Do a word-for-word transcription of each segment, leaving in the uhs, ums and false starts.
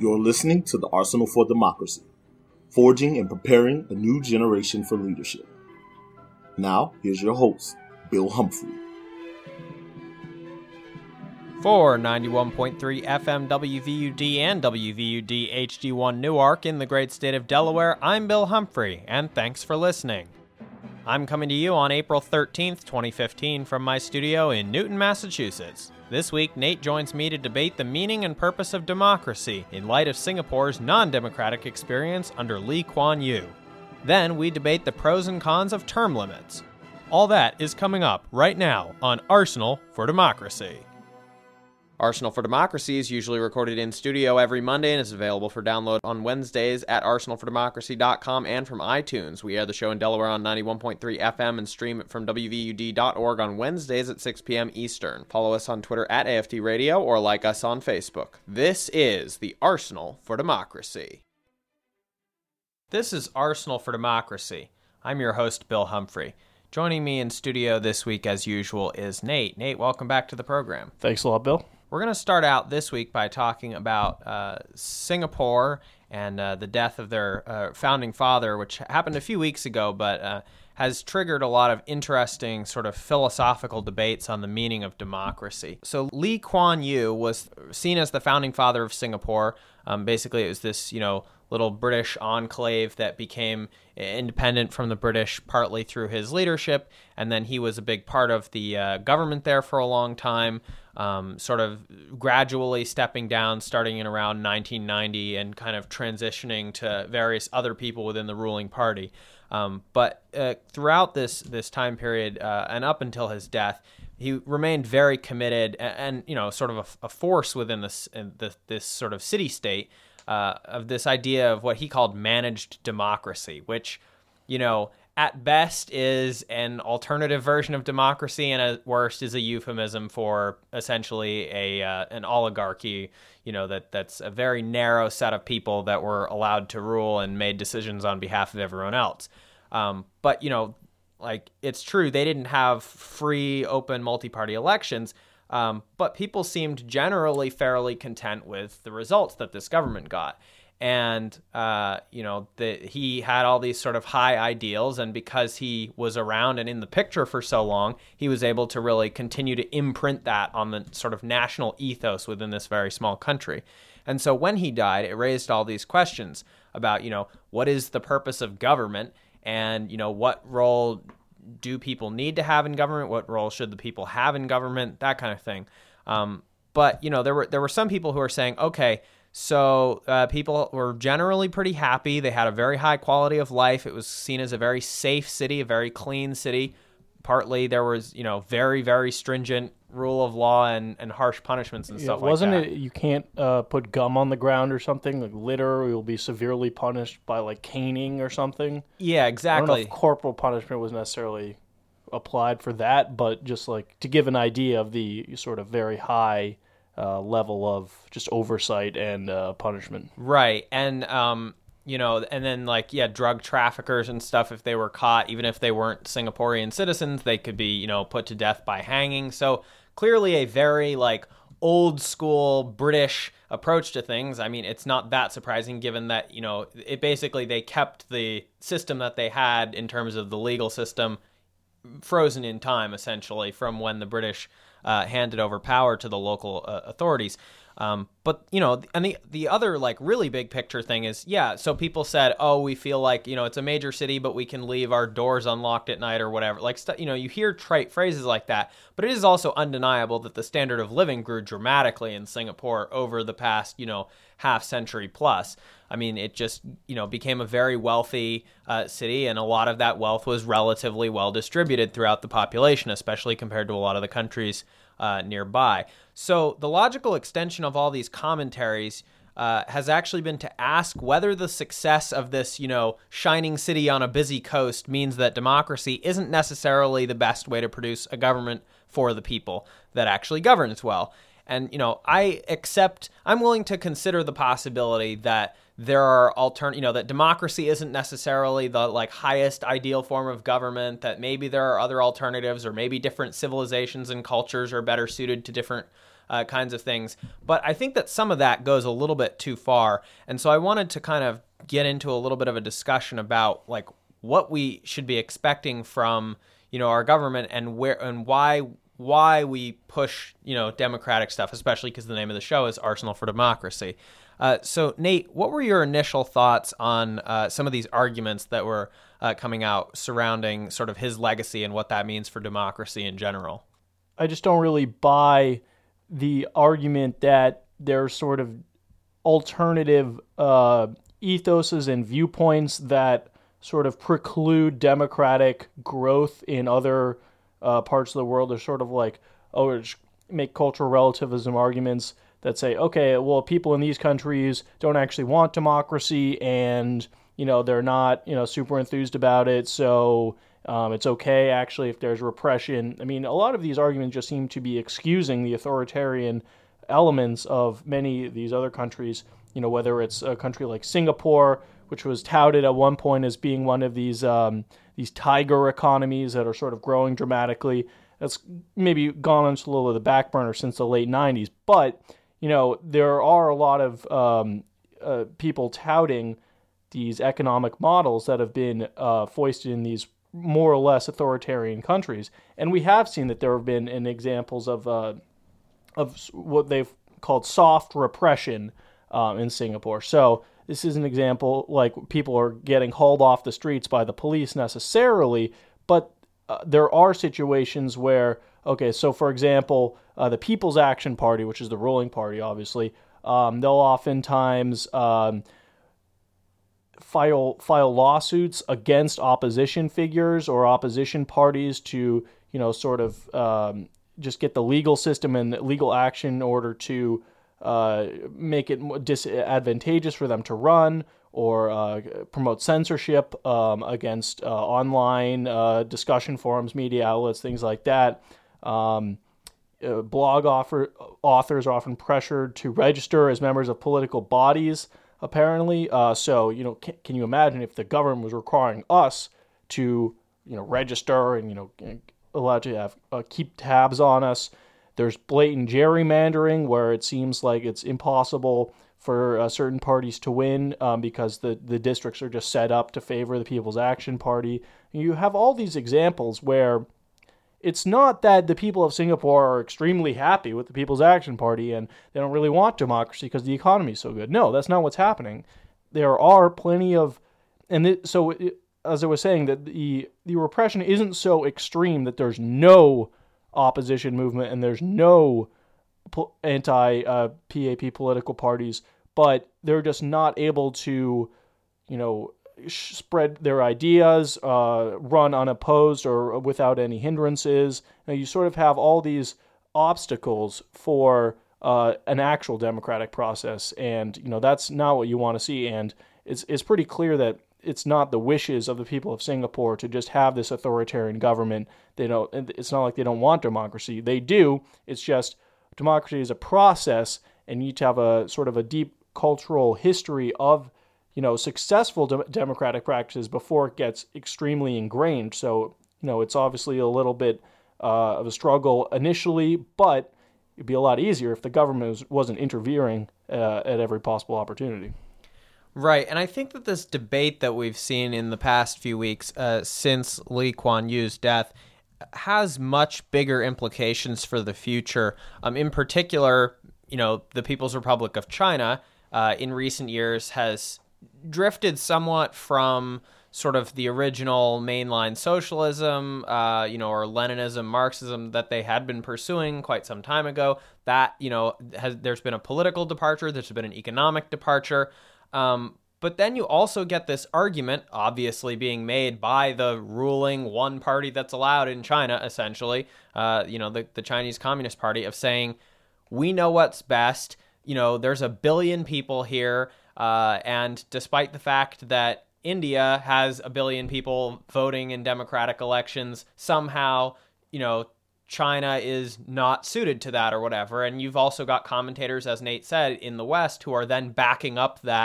You're listening to the Arsenal for Democracy, forging and preparing a new generation for leadership. Now, here's your host, Bill Humphrey. For ninety-one point three F M W V U D and W V U D H D one Newark in the great state of Delaware, I'm Bill Humphrey, and thanks for listening. I'm coming to you on April thirteenth, twenty fifteen from my studio in Newton, Massachusetts. This week, Nate joins me to debate the meaning and purpose of democracy in light of Singapore's non-democratic experience under Lee Kuan Yew. Then we debate the pros and cons of term limits. All that is coming up right now on Arsenal for Democracy. Arsenal for Democracy is usually recorded in studio every Monday and is available for download on Wednesdays at arsenal for democracy dot com and from iTunes. We air the show in Delaware on ninety-one point three F M and stream it from W V U D dot org on Wednesdays at six p.m. Eastern. Follow us on Twitter at A F D Radio or like us on Facebook. This is the Arsenal for Democracy. This is Arsenal for Democracy. I'm your host, Bill Humphrey. Joining me in studio this week, as usual, is Nate. Nate, welcome back to the program. Thanks a lot, Bill. We're going to start out this week by talking about uh, Singapore and uh, the death of their uh, founding father, which happened a few weeks ago, but uh, has triggered a lot of interesting sort of philosophical debates on the meaning of democracy. So Lee Kuan Yew was seen as the founding father of Singapore. Um, basically, it was this, you know, little British enclave that became independent from the British partly through his leadership, and then he was a big part of the uh, government there for a long time, um, sort of gradually stepping down starting in around nineteen ninety and kind of transitioning to various other people within the ruling party. Um, but uh, throughout this this time period uh, and up until his death, he remained very committed and, and you know, sort of a, a force within this, in the, this sort of city-state Uh, of this idea of what he called managed democracy, which, you know, at best is an alternative version of democracy and at worst is a euphemism for essentially a uh, an oligarchy, you know, that that's a very narrow set of people that were allowed to rule and made decisions on behalf of everyone else. Um, but, you know, like, it's true, they didn't have free, open, multi-party elections, Um, but people seemed generally fairly content with the results that this government got. And, uh, you know, the, he had all these sort of high ideals, and because he was around and in the picture for so long, he was able to really continue to imprint that on the sort of national ethos within this very small country. And so when he died, it raised all these questions about, you know, what is the purpose of government, and, you know, what role do people need to have in government? What role should the people have in government? That kind of thing. Um, but, you know, there were there were some people who were saying, okay, so uh, people were generally pretty happy. They had a very high quality of life. It was seen as a very safe city, a very clean city. Partly there was, you know, very, very stringent rule of law and, and harsh punishments and yeah, stuff like wasn't that. Wasn't it you can't uh, put gum on the ground or something? Like litter, you'll be severely punished by like caning or something? Yeah, exactly. I don't know if corporal punishment was necessarily applied for that, but just like to give an idea of the sort of very high uh, level of just oversight and uh, punishment. Right. And, um, you know, and then like, yeah, drug traffickers and stuff, if they were caught, even if they weren't Singaporean citizens, they could be, you know, put to death by hanging. So clearly a very like old school British approach to things. I mean, it's not that surprising given that, you know, it basically they kept the system that they had in terms of the legal system frozen in time, essentially, from when the British uh, handed over power to the local uh, authorities. Um, but, you know, and the the other, like, really big picture thing is, yeah, so people said, oh, we feel like, you know, it's a major city, but we can leave our doors unlocked at night or whatever. Like, st- you know, you hear trite phrases like that, but it is also undeniable that the standard of living grew dramatically in Singapore over the past, you know, half century plus. I mean, it just, you know, became a very wealthy uh, city, and a lot of that wealth was relatively well distributed throughout the population, especially compared to a lot of the countries uh, nearby. So the logical extension of all these commentaries uh, has actually been to ask whether the success of this, you know, shining city on a busy coast means that democracy isn't necessarily the best way to produce a government for the people that actually governs well. And, you know, I accept, I'm willing to consider the possibility that there are altern, you know, that democracy isn't necessarily the like highest ideal form of government, that maybe there are other alternatives, or maybe different civilizations and cultures are better suited to different uh, kinds of things. But I think that some of that goes a little bit too far. And so I wanted to kind of get into a little bit of a discussion about like what we should be expecting from, you know, our government, and where and why why we push, you know, democratic stuff, especially because the name of the show is Arsenal for Democracy. Uh, so, Nate, what were your initial thoughts on uh, some of these arguments that were uh, coming out surrounding sort of his legacy and what that means for democracy in general? I just don't really buy the argument that there's sort of alternative uh, ethoses and viewpoints that sort of preclude democratic growth in other uh, parts of the world. They're sort of like, oh, just make cultural relativism arguments that say, okay, well, people in these countries don't actually want democracy, and, you know, they're not, you know, super enthused about it, so um, it's okay, actually, if there's repression. I mean, a lot of these arguments just seem to be excusing the authoritarian elements of many of these other countries, you know, whether it's a country like Singapore, which was touted at one point as being one of these um, these tiger economies that are sort of growing dramatically. That's maybe gone into a little of the back burner since the late nineties, but you know, there are a lot of um, uh, people touting these economic models that have been uh, foisted in these more or less authoritarian countries. And we have seen that there have been in examples of uh, of what they've called soft repression um, in Singapore. So this is an example, like people are getting hauled off the streets by the police necessarily, but uh, there are situations where, okay, so for example, uh, the People's Action Party, which is the ruling party, obviously, um, they'll oftentimes um, file file lawsuits against opposition figures or opposition parties to, you know, sort of um, just get the legal system and legal action in order to uh, make it more disadvantageous for them to run, or uh, promote censorship um, against uh, online uh, discussion forums, media outlets, things like that. Um, uh, blog offer, authors are often pressured to register as members of political bodies, apparently. Uh, so, you know, can, can you imagine if the government was requiring us to, you know, register and, you know, allowed to have uh, keep tabs on us? There's blatant gerrymandering where it seems like it's impossible for uh, certain parties to win um, because the, the districts are just set up to favor the People's Action Party. And you have all these examples where it's not that the people of Singapore are extremely happy with the People's Action Party and they don't really want democracy because the economy is so good. No, that's not what's happening. There are plenty of, and it, so it, as I was saying, that the the repression isn't so extreme that there's no opposition movement and there's no anti-P A P political parties, but they're just not able to, you know, spread their ideas, uh, run unopposed or without any hindrances. Now, you sort of have all these obstacles for uh, an actual democratic process, and you know that's not what you want to see. And it's it's pretty clear that it's not the wishes of the people of Singapore to just have this authoritarian government. They don't. It's not like they don't want democracy. They do. It's just democracy is a process, and you need to have a sort of a deep cultural history of, you know, successful de- democratic practices before it gets extremely ingrained. So, you know, it's obviously a little bit uh, of a struggle initially, but it'd be a lot easier if the government was, wasn't interfering uh, at every possible opportunity. Right, and I think that this debate that we've seen in the past few weeks uh, since Lee Kuan Yew's death has much bigger implications for the future. Um, in particular, you know, the People's Republic of China uh, in recent years has drifted somewhat from sort of the original mainline socialism, uh, you know, or Leninism, Marxism that they had been pursuing quite some time ago. That, you know, has, there's been a political departure, there's been an economic departure. Um, but then you also get this argument, obviously being made by the ruling one party that's allowed in China, essentially, uh, you know, the, the Chinese Communist Party, of saying, we know what's best. You know, there's a billion people here. Uh, and despite the fact that India has a billion people voting in democratic elections, somehow, you know, China is not suited to that or whatever. And you've also got commentators, as Nate said, in the West who are then backing up that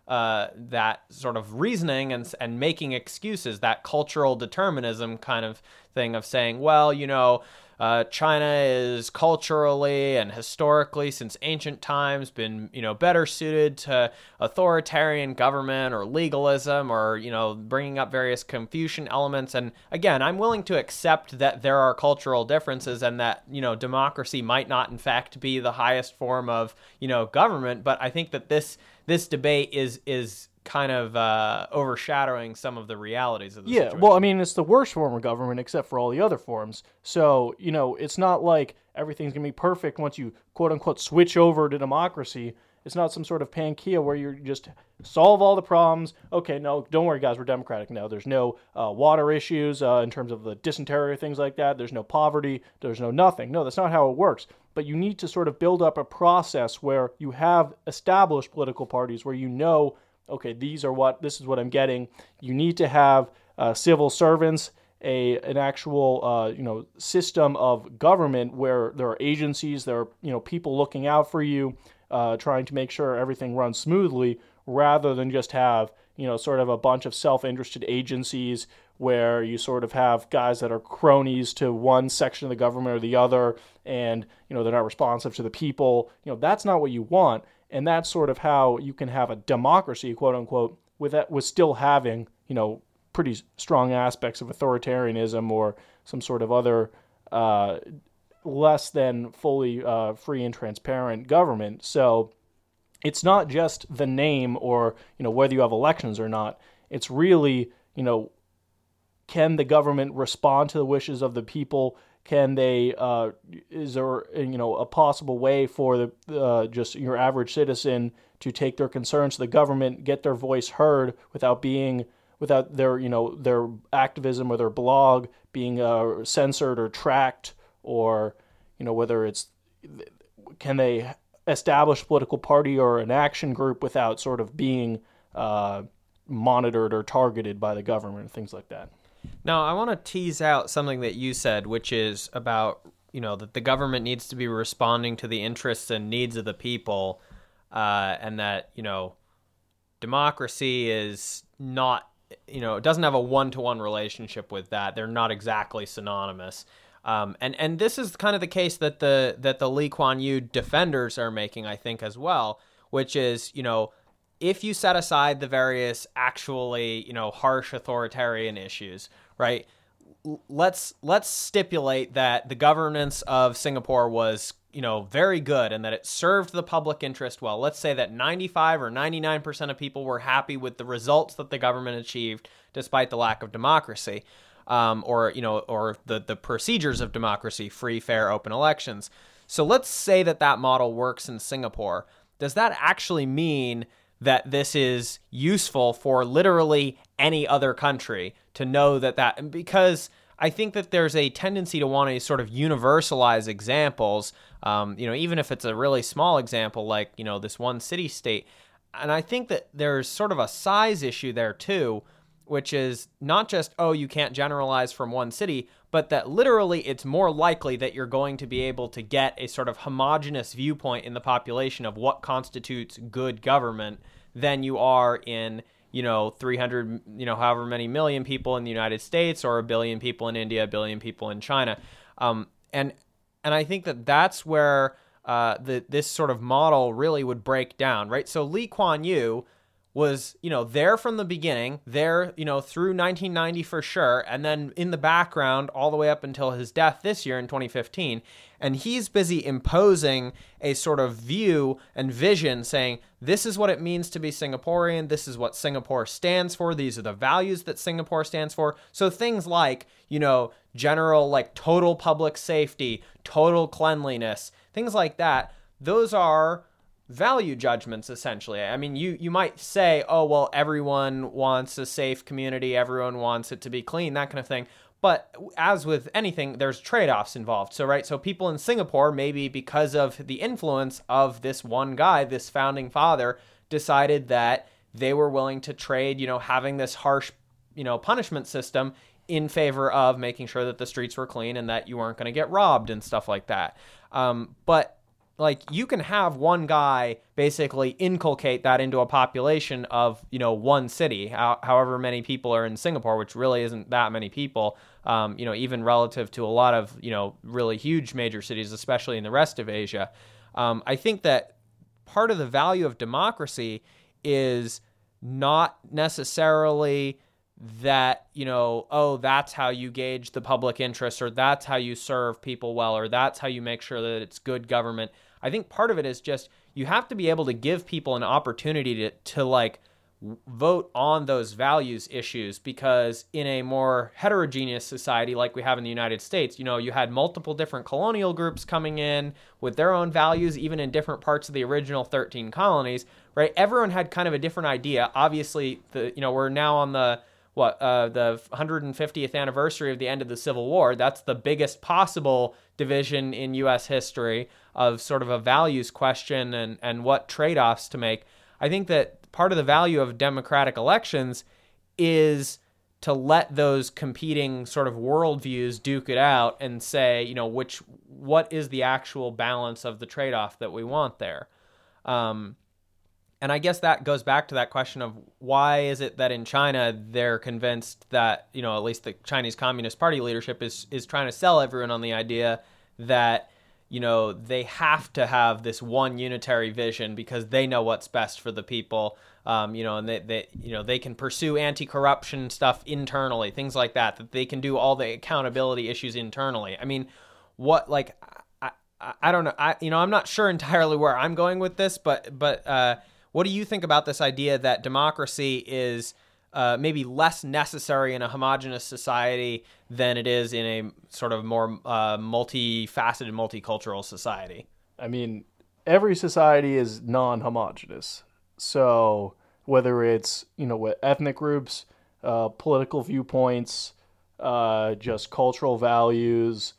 uh, that sort of reasoning and and making excuses, that cultural determinism kind of thing of saying, well, you know, uh, China is culturally and historically since ancient times been, you know, better suited to authoritarian government or legalism or, you know, bringing up various Confucian elements. And again, I'm willing to accept that there are cultural differences and that, you know, democracy might not in fact be the highest form of, you know, government. But I think that this this debate is is kind of uh, overshadowing some of the realities of the yeah, situation. well, I mean, it's the worst form of government except for all the other forms. So, you know, it's not like everything's going to be perfect once you, quote-unquote, switch over to democracy. It's not some sort of panacea where you just solve all the problems. Okay, no, don't worry, guys, we're democratic now. There's no uh, water issues uh, in terms of the dysentery or things like that. There's no poverty. There's no nothing. No, that's not how it works. But you need to sort of build up a process where you have established political parties where you know, okay, these are what, this is what I'm getting. You need to have uh, civil servants, a an actual uh, you know system of government where there are agencies, there are you know people looking out for you, uh, trying to make sure everything runs smoothly, rather than just have you know sort of a bunch of self-interested agencies where you sort of have guys that are cronies to one section of the government or the other, and you know they're not responsive to the people. You know that's not what you want. And that's sort of how you can have a democracy, quote unquote, with that, with still having, you know, pretty strong aspects of authoritarianism or some sort of other uh, less than fully uh, free and transparent government. So it's not just the name or, you know, whether you have elections or not. It's really, you know, can the government respond to the wishes of the people? Can they, uh, is there, you know, a possible way for the uh, just your average citizen to take their concerns to the government, get their voice heard without being, without their, you know, their activism or their blog being uh, censored or tracked, or, you know, whether it's, can they establish a political party or an action group without sort of being uh, monitored or targeted by the government, things like that. Now, I want to tease out something that you said, which is about, you know, that the government needs to be responding to the interests and needs of the people, uh, and that, you know, democracy is not, you know, it doesn't have a one-to-one relationship with that. They're not exactly synonymous. Um, and, and this is kind of the case that the that the Lee Kuan Yew defenders are making, I think, as well, which is, you know, if you set aside the various actually, you know, harsh authoritarian issues, right? Let's let's stipulate that the governance of Singapore was, you know, very good and that it served the public interest well. Let's say that ninety-five or ninety-nine percent of people were happy with the results that the government achieved despite the lack of democracy, um, or, you know, or the, the procedures of democracy, free, fair, open elections. So let's say that that model works in Singapore. Does that actually mean that this is useful for literally any other country to know that that, because I think that there's a tendency to want to sort of universalize examples, um, you know, even if it's a really small example, like, you know, this one city state. And I think that there's sort of a size issue there too, which is not just, oh, you can't generalize from one city, but that literally it's more likely that you're going to be able to get a sort of homogenous viewpoint in the population of what constitutes good government than you are in, you know, three hundred, you know, however many million people in the United States, or a billion people in India, a billion people in China. Um, and and I think that that's where uh, the this sort of model really would break down, right? So Lee Kuan Yew was, you know, there from the beginning, there, you know, through nineteen ninety for sure, and then in the background all the way up until his death this year in twenty fifteen. And he's busy imposing a sort of view and vision saying, this is what it means to be Singaporean, this is what Singapore stands for, these are the values that Singapore stands for. So things like, you know, general, like total public safety, total cleanliness, things like that, those are value judgments, essentially. I mean, you you might say, oh, well, everyone wants a safe community, everyone wants it to be clean, that kind of thing. But as with anything, there's trade-offs involved. So, right, so people in Singapore, maybe because of the influence of this one guy, this founding father, decided that they were willing to trade, you know, having this harsh, you know, punishment system in favor of making sure that the streets were clean and that you weren't going to get robbed and stuff like that. Um, but like you can have one guy basically inculcate that into a population of, you know, one city, how, however many people are in Singapore, which really isn't that many people, um, you know, even relative to a lot of, you know, really huge major cities, especially in the rest of Asia. Um, I think that part of the value of democracy is not necessarily that, you know, oh, that's how you gauge the public interest, or that's how you serve people well, or that's how you make sure that it's good government. I think part of it is just you have to be able to give people an opportunity to, to like vote on those values issues, because in a more heterogeneous society like we have in the United States, you know, you had multiple different colonial groups coming in with their own values, even in different parts of the original thirteen colonies, right? Everyone had kind of a different idea. Obviously, the you know, we're now on the what uh, the one hundred fiftieth anniversary of the end of the Civil War. That's the biggest possible division in U S history of sort of a values question and, and what trade-offs to make. I think that part of the value of democratic elections is to let those competing sort of worldviews duke it out and say, you know, which what is the actual balance of the trade-off that we want there. Um, And I guess that goes back to that question of why is it that in China they're convinced that, you know, at least the Chinese Communist Party leadership is is trying to sell everyone on the idea that, you know, they have to have this one unitary vision because they know what's best for the people, um, you know, and they, they, you know, they can pursue anti-corruption stuff internally, things like that, that they can do all the accountability issues internally. I mean, what, like, I, I, I don't know, I, you know, I'm not sure entirely where I'm going with this, but, but, uh, what do you think about this idea that democracy is uh, maybe less necessary in a homogenous society than it is in a sort of more uh, multifaceted, multicultural society? I mean, every society is non-homogenous. So whether it's, you know, what ethnic groups, uh, political viewpoints, uh, just cultural values,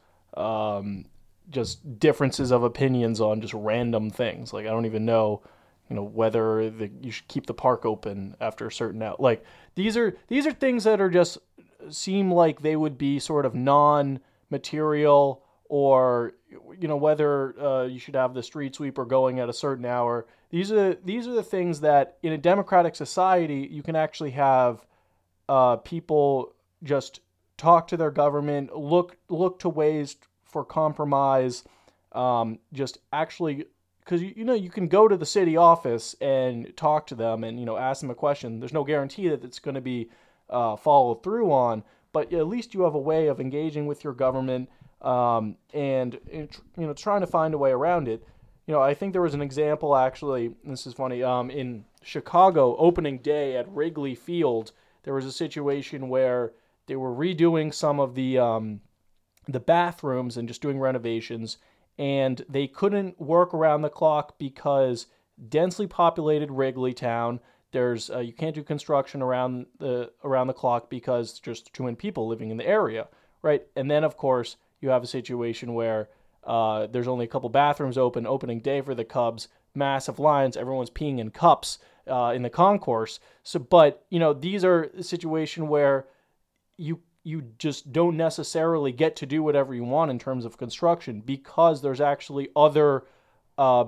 um, just differences of opinions on just random things. Like, I don't even know, you know, whether the, you should keep the park open after a certain out. Like, these are these are things that are just seem like they would be sort of non-material, or, you know, whether uh, you should have the street sweeper going at a certain hour. These are these are the things that in a democratic society you can actually have uh, people just talk to their government, look look to ways for compromise, um, just actually. Because, you know, you can go to the city office and talk to them and, you know, ask them a question. There's no guarantee that it's going to be uh, followed through on, but at least you have a way of engaging with your government um, and, and, you know, trying to find a way around it. You know, I think there was an example, actually, this is funny, um, in Chicago, opening day at Wrigley Field, there was a situation where they were redoing some of the um, the bathrooms and just doing renovations, and they couldn't work around the clock because densely populated Wrigley Town, there's uh, you can't do construction around the around the clock because just too many people living in the area, right? And then, of course, you have a situation where uh, there's only a couple bathrooms open, opening day for the Cubs, massive lines, everyone's peeing in cups uh, in the concourse. So, but, you know, these are a situation where you you just don't necessarily get to do whatever you want in terms of construction because there's actually other uh,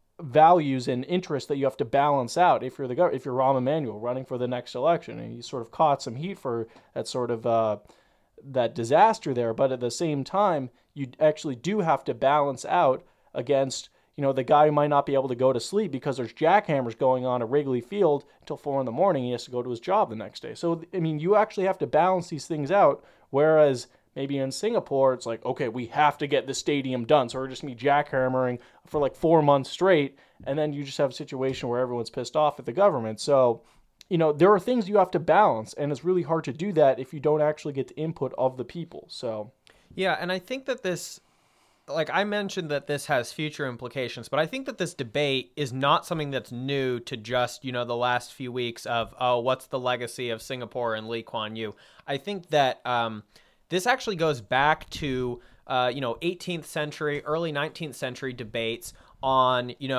values and interests that you have to balance out if you're the if you're Rahm Emanuel running for the next election, and he sort of caught some heat for that sort of uh, that disaster there. But at the same time, you actually do have to balance out against, you know, the guy who might not be able to go to sleep because there's jackhammers going on at Wrigley Field until four in the morning. He has to go to his job the next day. So, I mean, you actually have to balance these things out, whereas maybe in Singapore, it's like, okay, we have to get the stadium done, so we're just going to be jackhammering for like four months straight, and then you just have a situation where everyone's pissed off at the government. So, you know, there are things you have to balance, and it's really hard to do that if you don't actually get the input of the people. So, yeah, and I think that this... Like I mentioned that this has future implications, but I think that this debate is not something that's new to just, you know, the last few weeks of, oh, what's the legacy of Singapore and Lee Kuan Yew? I think that um, this actually goes back to, uh, you know, eighteenth century, early nineteenth century debates on, you know,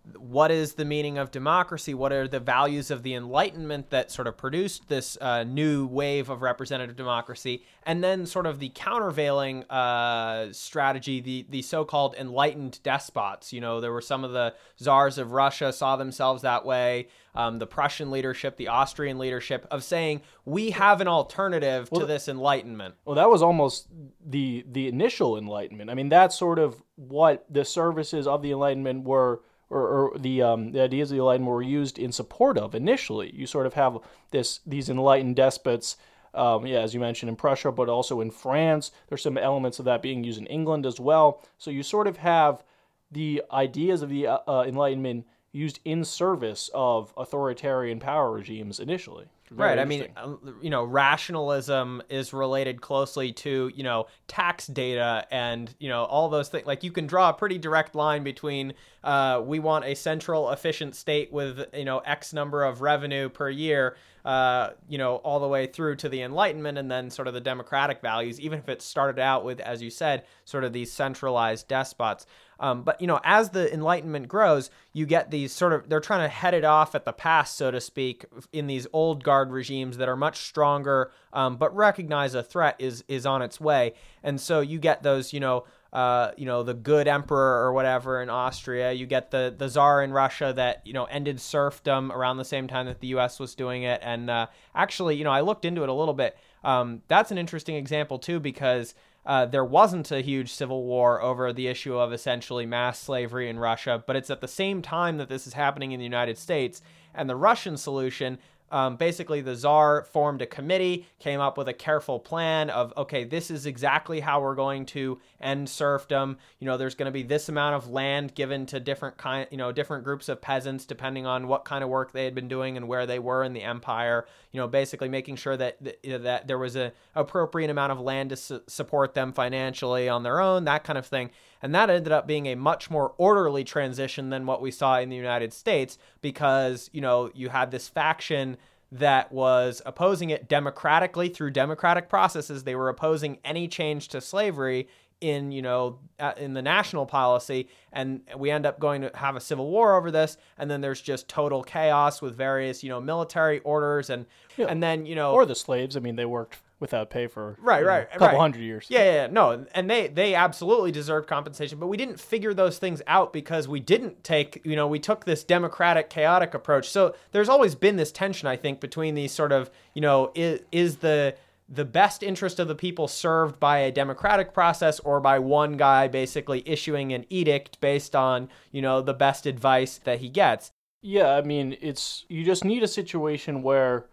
what is the meaning of democracy? What are the values of the Enlightenment that sort of produced this uh, new wave of representative democracy? And then sort of the countervailing uh, strategy, the, the so-called enlightened despots. You know, there were some of the czars of Russia saw themselves that way. Um, the Prussian leadership, the Austrian leadership, of saying, we have an alternative well, to this Enlightenment. Well, that was almost the the initial Enlightenment. I mean, that's sort of what the services of the Enlightenment were, or, or the um, the ideas of the Enlightenment were used in support of initially. You sort of have this these enlightened despots, um, yeah, as you mentioned, in Prussia, but also in France. There's some elements of that being used in England as well. So you sort of have the ideas of the uh, Enlightenment used in service of authoritarian power regimes initially. Right. I mean, you know, rationalism is related closely to, you know, tax data and, you know, all those things. Like, you can draw a pretty direct line between uh, we want a central efficient state with, you know, X number of revenue per year, uh, you know, all the way through to the Enlightenment, and then sort of the democratic values, even if it started out with, as you said, sort of these centralized despots. Um, but, you know, as the Enlightenment grows, you get these sort of, they're trying to head it off at the pass, so to speak, in these old guard regimes that are much stronger, um, but recognize a threat is is on its way. And so you get those, you know, uh, you know, the good emperor or whatever in Austria. You get the, the Tsar in Russia that, you know, ended serfdom around the same time that the U S was doing it. And uh, actually, you know, I looked into it a little bit. Um, that's an interesting example, too, because Uh, there wasn't a huge civil war over the issue of essentially mass slavery in Russia, but it's at the same time that this is happening in the United States. And the Russian solution, um, basically the Tsar formed a committee, came up with a careful plan of, okay, this is exactly how we're going to end serfdom. You know, there's going to be this amount of land given to different kind, you know, different groups of peasants depending on what kind of work they had been doing and where they were in the empire. You know, basically making sure that that there was a appropriate amount of land to su- support them financially on their own, that kind of thing. And that ended up being a much more orderly transition than what we saw in the United States, because, you know, you had this faction that was opposing it democratically through democratic processes. They were opposing any change to slavery in, you know, uh, in the national policy, and we end up going to have a civil war over this, and then there's just total chaos with various, you know, military orders, and yeah. and then, you know, or the slaves. I mean, they worked without pay for right, you know, right, a couple right. hundred years. Yeah, yeah, yeah, no, and they they absolutely deserved compensation, but we didn't figure those things out because we didn't take, you know, we took this democratic, chaotic approach. So there's always been this tension, I think, between these sort of, you know, is, is the the best interest of the people served by a democratic process or by one guy basically issuing an edict based on, you know, the best advice that he gets. Yeah, I mean, it's you just need a situation where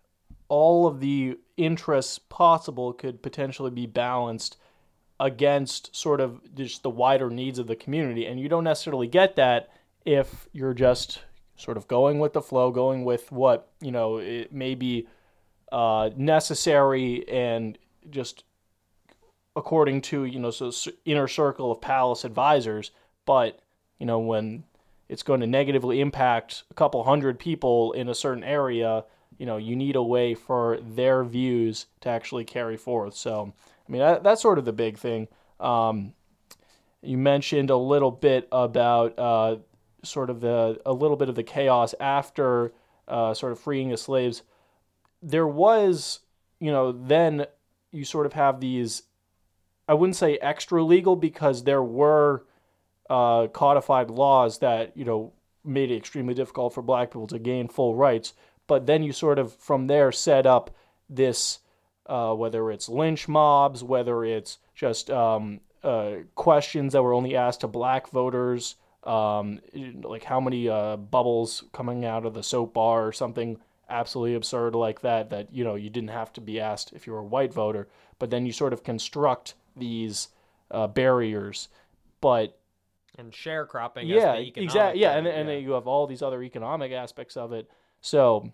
all of the interests possible could potentially be balanced against sort of just the wider needs of the community. And you don't necessarily get that if you're just sort of going with the flow, going with what, you know, it may be uh, necessary and just according to, you know, so inner circle of palace advisors. But, you know, when it's going to negatively impact a couple hundred people in a certain area, you know, you need a way for their views to actually carry forth. So, I mean, that, that's sort of the big thing. Um, you mentioned a little bit about uh, sort of the, a little bit of the chaos after uh, sort of freeing the slaves. There was, you know, then you sort of have these, I wouldn't say extra legal, because there were uh, codified laws that, you know, made it extremely difficult for black people to gain full rights. But then you sort of, from there, set up this, uh, whether it's lynch mobs, whether it's just um, uh, questions that were only asked to black voters, um, like how many uh, bubbles coming out of the soap bar or something absolutely absurd like that, that, you know, you didn't have to be asked if you were a white voter. But then you sort of construct these uh, barriers. But and sharecropping, yeah, as the exactly, yeah, and, yeah. and then you have all these other economic aspects of it. So,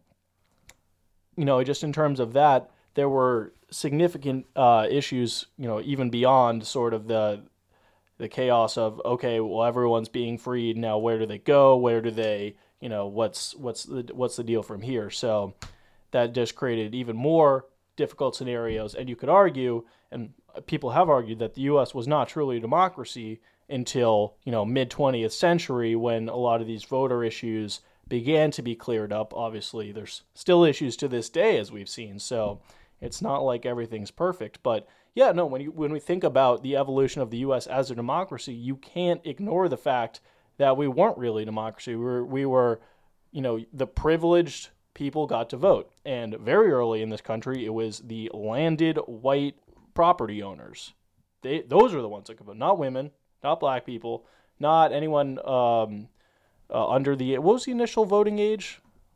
you know, just in terms of that, there were significant uh, issues, you know, even beyond sort of the the chaos of, okay, well, everyone's being freed now. Where do they go? Where do they, you know, what's what's the what's the deal from here? So that just created even more difficult scenarios. And you could argue, and people have argued, that the U S was not truly a democracy until, you know, mid-twentieth century when a lot of these voter issues began to be cleared up. Obviously, there's still issues to this day, as we've seen, so it's not like everything's perfect. But yeah, no, when you when we think about the evolution of the U S as a democracy, you can't ignore the fact that we weren't really a democracy. We were, we were, you know, the privileged people got to vote. And very early in this country, it was the landed white property owners. They Those are the ones that could vote, not women, not black people, not anyone um, uh, under the, what was the initial voting age?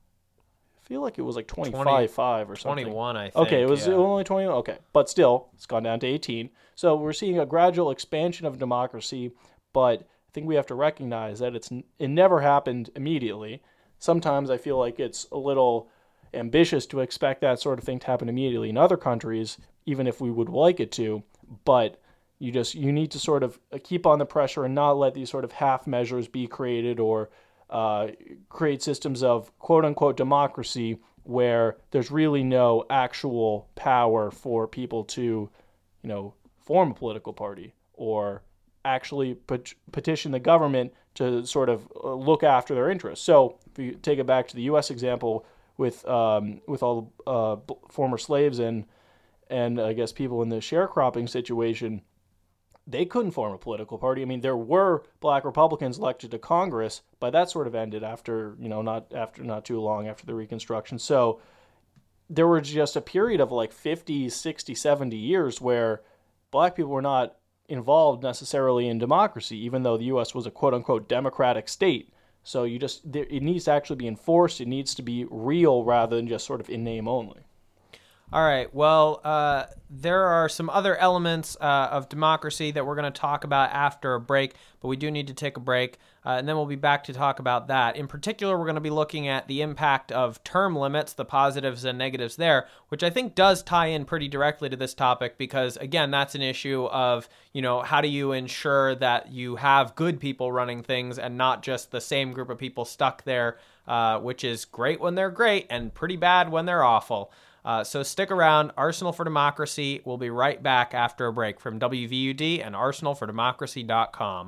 I feel like it was like twenty-five, five or something. twenty-one, I think. Okay, it was yeah. only twenty-one. Okay, but still, it's gone down to eighteen. So we're seeing a gradual expansion of democracy, but I think we have to recognize that it's it never happened immediately. Sometimes I feel like it's a little ambitious to expect that sort of thing to happen immediately in other countries, even if we would like it to. But you just you need to sort of keep on the pressure and not let these sort of half measures be created, or uh, create systems of quote-unquote democracy where there's really no actual power for people to, you know, form a political party or actually pet- petition the government to sort of look after their interests. So if you take it back to the U S example with um, with all uh, former slaves and and I guess people in the sharecropping situation, they couldn't form a political party. I mean, there were black Republicans elected to Congress, but that sort of ended after, you know, not after not too long after the Reconstruction. So there was just a period of like fifty, sixty, seventy years where black people were not involved necessarily in democracy, even though the U S was a quote-unquote democratic state. So you just, it needs to actually be enforced. It needs to be real rather than just sort of in name only. All right. Well, uh, there are some other elements uh, of democracy that we're going to talk about after a break, but we do need to take a break, uh, and then we'll be back to talk about that. In particular, we're going to be looking at the impact of term limits, the positives and negatives there, which I think does tie in pretty directly to this topic because, again, that's an issue of, you know, how do you ensure that you have good people running things and not just the same group of people stuck there, uh, which is great when they're great and pretty bad when they're awful. Uh, so stick around. Arsenal for Democracy. We'll be right back after a break from W V U D and arsenal for democracy dot com.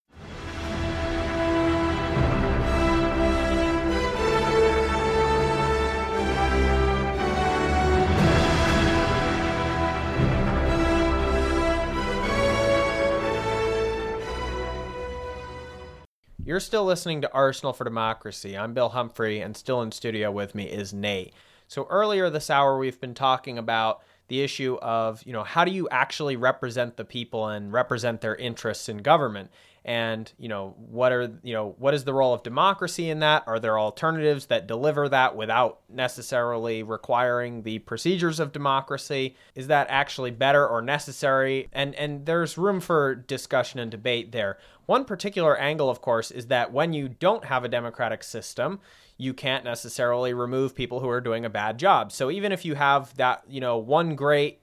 You're still listening to Arsenal for Democracy. I'm Bill Humphrey, and still in studio with me is Nate. So earlier this hour, we've been talking about the issue of, you know, how do you actually represent the people and represent their interests in government? And, you know, what are, you know, what is the role of democracy in that? Are there alternatives that deliver that without necessarily requiring the procedures of democracy? Is that actually better or necessary? And and there's room for discussion and debate there. One particular angle, of course, is that when you don't have a democratic system, you can't necessarily remove people who are doing a bad job. So even if you have that, you know, one great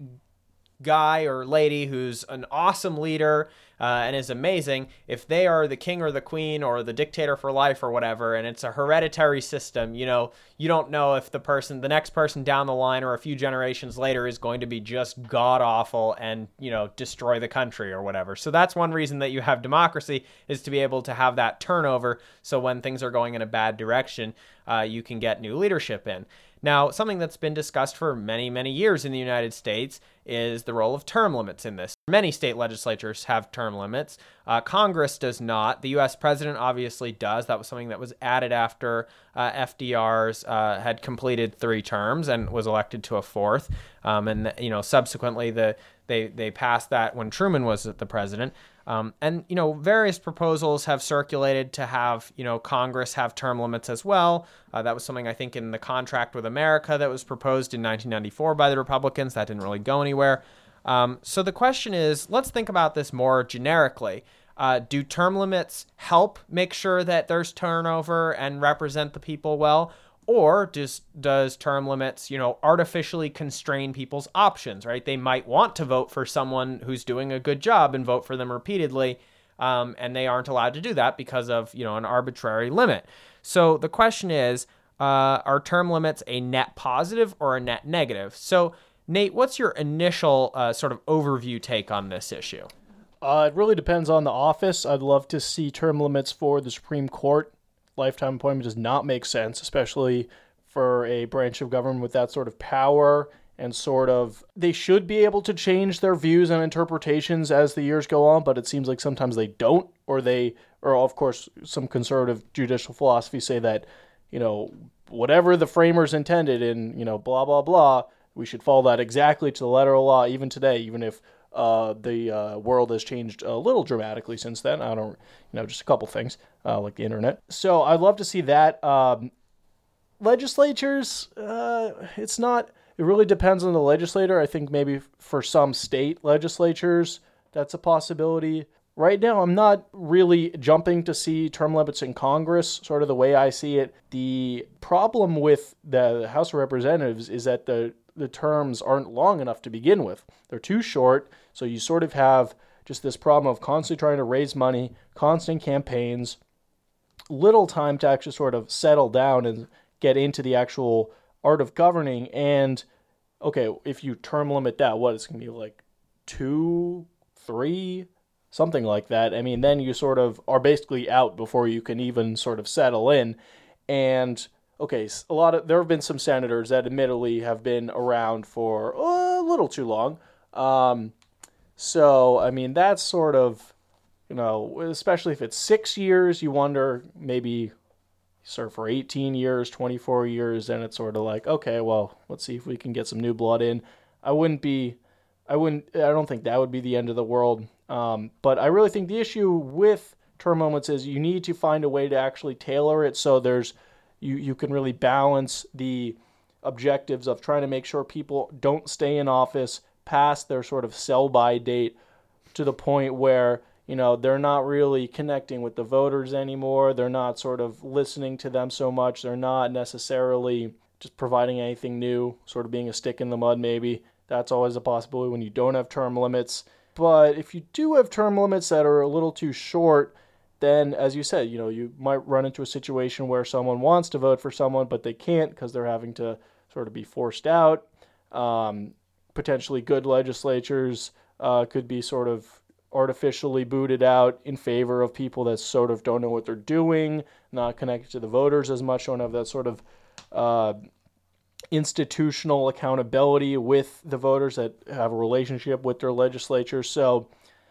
guy or lady who's an awesome leader uh, and is amazing, if they are the king or the queen or the dictator for life or whatever, and it's a hereditary system, you know, you don't know if the person, the next person down the line or a few generations later is going to be just god awful and, you know, destroy the country or whatever. So that's one reason that you have democracy, is to be able to have that turnover. So when things are going in a bad direction, uh, you can get new leadership in. Now, something that's been discussed for many, many years in the United States is the role of term limits in this. Many state legislatures have term limits. Uh, Congress does not. The U S president obviously does. That was something that was added after uh, F D R's uh, had completed three terms and was elected to a fourth. Um, and, you know, subsequently the they they passed that when Truman was the president. Um, and, you know, various proposals have circulated to have, you know, Congress have term limits as well. Uh, that was something, I think, in the Contract with America that was proposed in nineteen ninety-four by the Republicans. That didn't really go anywhere. Um, so the question is, let's think about this more generically. Uh, do term limits help make sure that there's turnover and represent the people well? Or does, does term limits, you know, artificially constrain people's options, right? They might want to vote for someone who's doing a good job and vote for them repeatedly, um, and they aren't allowed to do that because of, you know, an arbitrary limit. So the question is, uh, are term limits a net positive or a net negative? So, Nate, what's your initial uh, sort of overview take on this issue? Uh, it really depends on the office. I'd love to see term limits for the Supreme Court. Lifetime appointment does not make sense, especially for a branch of government with that sort of power and sort of, they should be able to change their views and interpretations as the years go on, but it seems like sometimes they don't, or they, or of course, some conservative judicial philosophy say that, you know, whatever the framers intended in, you know, blah, blah, blah, we should follow that exactly to the letter of the law, even today, even if uh, the uh, world has changed a little dramatically since then. I don't, you know, just a couple things, uh, like the internet. So I'd love to see that. Um, legislatures, uh, it's not, it really depends on the legislator. I think maybe for some state legislatures, that's a possibility. Right now, I'm not really jumping to see term limits in Congress, sort of the way I see it. The problem with the House of Representatives is that the, the terms aren't long enough to begin with. They're too short, so you sort of have just this problem of constantly trying to raise money, constant campaigns, little time to actually sort of settle down and get into the actual art of governing. And, okay, if you term limit that, what, it's going to be like two, three, something like that. I mean, then you sort of are basically out before you can even sort of settle in. And, okay, a lot of, there have been some senators that admittedly have been around for a little too long. Um, so, I mean, that's sort of, you know, especially if it's six years, you wonder maybe serve for eighteen years, twenty-four years, and it's sort of like, okay, well, let's see if we can get some new blood in. I wouldn't be, I wouldn't, I don't think that would be the end of the world. Um, but I really think the issue with term limits is you need to find a way to actually tailor it so there's, you, you can really balance the objectives of trying to make sure people don't stay in office past their sort of sell-by date to the point where, you know, they're not really connecting with the voters anymore. They're not sort of listening to them so much. They're not necessarily just providing anything new, sort of being a stick in the mud maybe. That's always a possibility when you don't have term limits. But if you do have term limits that are a little too short, then, as you said, you know, you might run into a situation where someone wants to vote for someone, but they can't because they're having to sort of be forced out. Um, potentially good legislatures uh, could be sort of artificially booted out in favor of people that sort of don't know what they're doing, not connected to the voters as much, don't have that sort of uh, institutional accountability with the voters that have a relationship with their legislature. So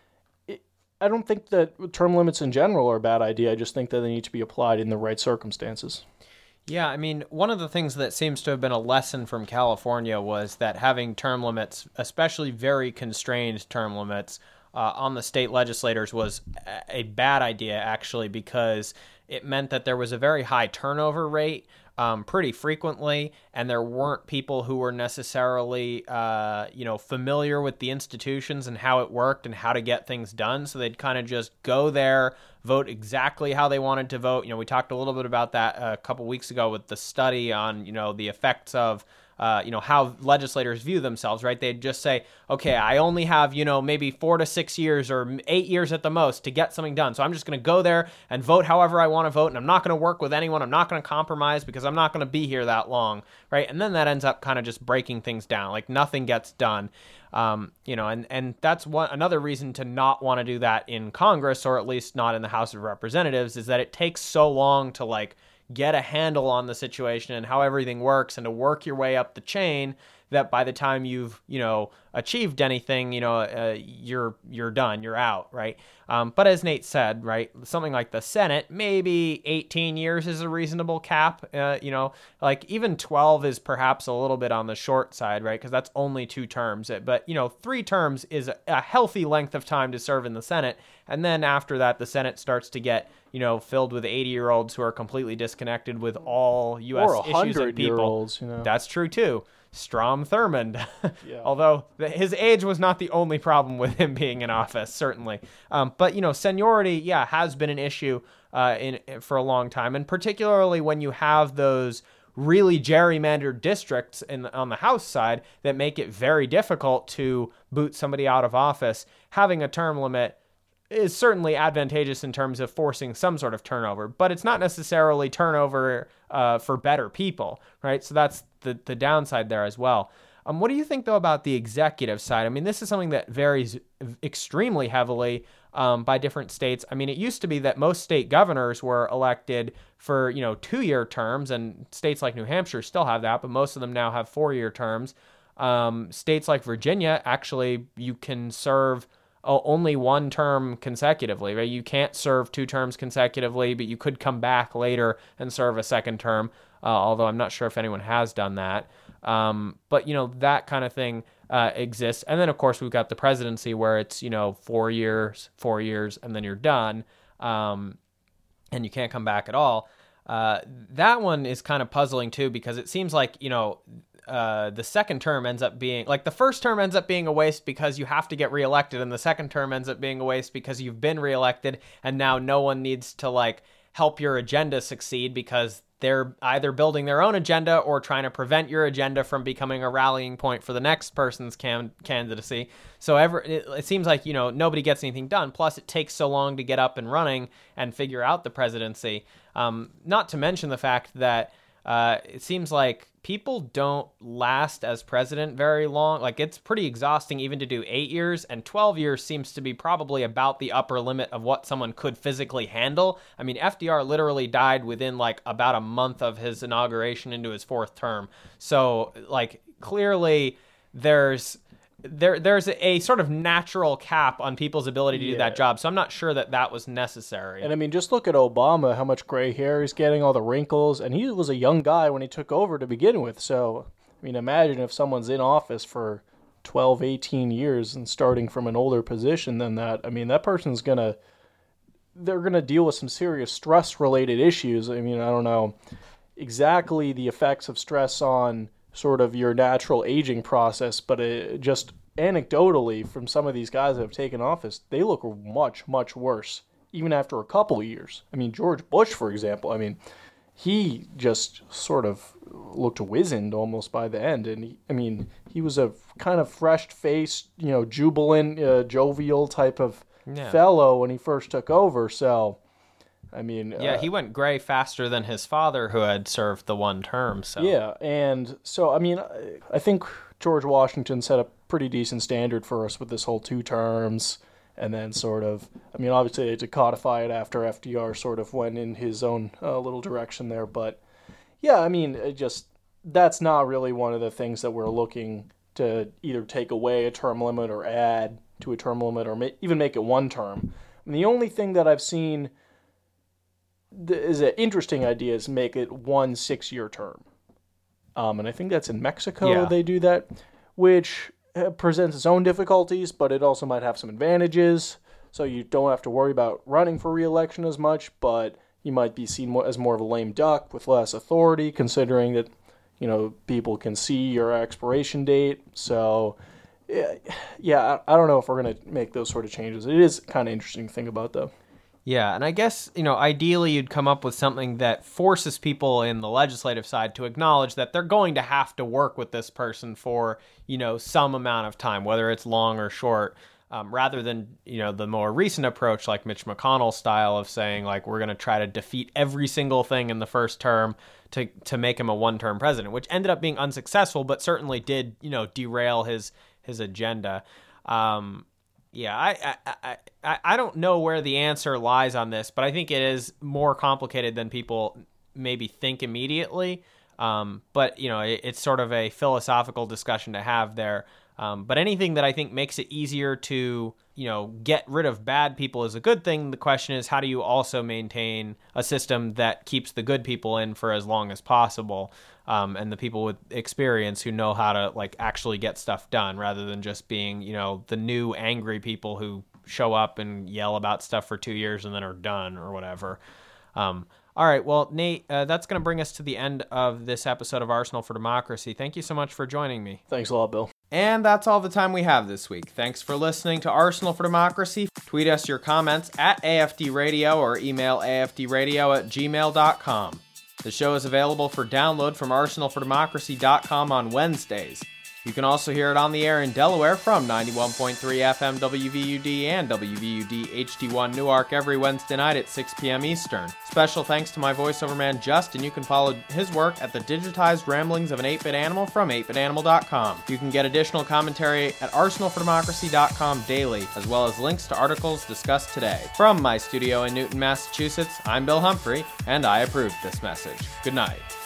it, I don't think that term limits in general are a bad idea. I just think that they need to be applied in the right circumstances. Yeah, I mean, one of the things that seems to have been a lesson from California was that having term limits, especially very constrained term limits, Uh, on the state legislators was a bad idea, actually, because it meant that there was a very high turnover rate um, pretty frequently, and there weren't people who were necessarily, uh, you know, familiar with the institutions and how it worked and how to get things done. So they'd kind of just go there, vote exactly how they wanted to vote. You know, we talked a little bit about that a couple weeks ago with the study on, you know, the effects of Uh, you know, how legislators view themselves, right? They'd just say, okay, I only have, you know, maybe four to six years or eight years at the most to get something done. So I'm just going to go there and vote however I want to vote. And I'm not going to work with anyone. I'm not going to compromise because I'm not going to be here that long, right? And then that ends up kind of just breaking things down. Like nothing gets done. Um, you know, and, and that's one, another reason to not want to do that in Congress, or at least not in the House of Representatives, is that it takes so long to like get a handle on the situation and how everything works and to work your way up the chain that by the time you've, you know, achieved anything, you know, uh, you're, you're done, you're out. Right. Um, but as Nate said, right, something like the Senate, maybe eighteen years is a reasonable cap. Uh, you know, like even twelve is perhaps a little bit on the short side, right? Cause that's only two terms, but you know, three terms is a healthy length of time to serve in the Senate. And then after that, the Senate starts to get, you know, filled with eighty year olds who are completely disconnected with all U S issues and people. Olds, you know. That's true too. Strom Thurmond, yeah. Although his age was not the only problem with him being in office, certainly. Um, but, you know, seniority, yeah, has been an issue uh, in for a long time. And particularly when you have those really gerrymandered districts in, on the House side that make it very difficult to boot somebody out of office, having a term limit is certainly advantageous in terms of forcing some sort of turnover, but it's not necessarily turnover uh, for better people, right? So that's the, the downside there as well. Um, what do you think, though, about the executive side? I mean, this is something that varies extremely heavily um, by different states. I mean, it used to be that most state governors were elected for, you know, two-year terms, and states like New Hampshire still have that, but most of them now have four-year terms. Um, states like Virginia, actually, you can serve uh, only one term consecutively, right? You can't serve two terms consecutively, but you could come back later and serve a second term, uh, although I'm not sure if anyone has done that. Um, but, you know, that kind of thing uh, exists. And then, of course, we've got the presidency where it's, you know, four years, four years, and then you're done, um, and you can't come back at all. Uh, that one is kind of puzzling, too, because it seems like, you know, uh, the second term ends up being, like, the first term ends up being a waste because you have to get reelected, and the second term ends up being a waste because you've been reelected, and now no one needs to, like, help your agenda succeed because they're either building their own agenda or trying to prevent your agenda from becoming a rallying point for the next person's can- candidacy. So ever, it, it seems like, you know, nobody gets anything done. Plus, it takes so long to get up and running and figure out the presidency. Um, not to mention the fact that uh, it seems like people don't last as president very long. Like, it's pretty exhausting even to do eight years, and twelve years seems to be probably about the upper limit of what someone could physically handle. I mean, F D R literally died within like about a month of his inauguration into his fourth term. So, like, clearly there's there there's a sort of natural cap on people's ability to do Yeah. that job. So I'm not sure that that was necessary. And I mean, just look at Obama, how much gray hair he's getting, all the wrinkles, and he was a young guy when he took over to begin with. So, I mean, imagine if someone's in office for twelve, eighteen years and starting from an older position than that. I mean, that person's going to, they're going to deal with some serious stress-related issues. I mean, I don't know exactly the effects of stress on sort of your natural aging process, but it, just anecdotally from some of these guys that have taken office, they look much, much worse, even after a couple of years. I mean, George Bush, for example, I mean, he just sort of looked wizened almost by the end. And, he, I mean, he was a kind of fresh-faced, you know, jubilant, uh, jovial type of Yeah. fellow when he first took over. So, I mean... Yeah, uh, he went gray faster than his father, who had served the one term. So Yeah, and so, I mean, I- I think George Washington set a pretty decent standard for us with this whole two terms, and then sort of, I mean, obviously to codify it after F D R sort of went in his own uh, little direction there, but yeah, I mean, it just, that's not really one of the things that we're looking to either take away a term limit or add to a term limit or ma- even make it one term. And the only thing that I've seen th- is an interesting idea is make it one six-year term. Um, and I think that's in Mexico Yeah. they do that, which uh, presents its own difficulties, but it also might have some advantages. So you don't have to worry about running for re-election as much, but you might be seen more, as more of a lame duck with less authority, considering that, you know, people can see your expiration date. So, yeah, yeah I, I don't know if we're going to make those sort of changes. It is kind of interesting to think about, though. Yeah, and I guess, you know, ideally you'd come up with something that forces people in the legislative side to acknowledge that they're going to have to work with this person for, you know, some amount of time, whether it's long or short, um, rather than, you know, the more recent approach like Mitch McConnell style of saying, like, we're going to try to defeat every single thing in the first term to to make him a one-term president, which ended up being unsuccessful, but certainly did, you know, derail his, his agenda. Um Yeah, I, I I I don't know where the answer lies on this, but I think it is more complicated than people maybe think immediately. Um, but, you know, it, it's sort of a philosophical discussion to have there. Um, but anything that I think makes it easier to, you know, get rid of bad people is a good thing. The question is, how do you also maintain a system that keeps the good people in for as long as possible? Um, and the people with experience who know how to, like, actually get stuff done rather than just being, you know, the new angry people who show up and yell about stuff for two years and then are done or whatever. Um, all right. Well, Nate, uh, that's going to bring us to the end of this episode of Arsenal for Democracy. Thank you so much for joining me. Thanks a lot, Bill. And that's all the time we have this week. Thanks for listening to Arsenal for Democracy. Tweet us your comments at A F D Radio or email A F D radio at gmail dot com. The show is available for download from arsenal for democracy dot com on Wednesdays. You can also hear it on the air in Delaware from ninety-one point three F M W V U D and W V U D H D one Newark every Wednesday night at six p.m. Eastern. Special thanks to my voiceover man Justin. You can follow his work at the digitized ramblings of an eight-bit animal from eight bit animal dot com. You can get additional commentary at arsenal for democracy dot com daily, as well as links to articles discussed today. From my studio in Newton, Massachusetts, I'm Bill Humphrey, and I approve this message. Good night.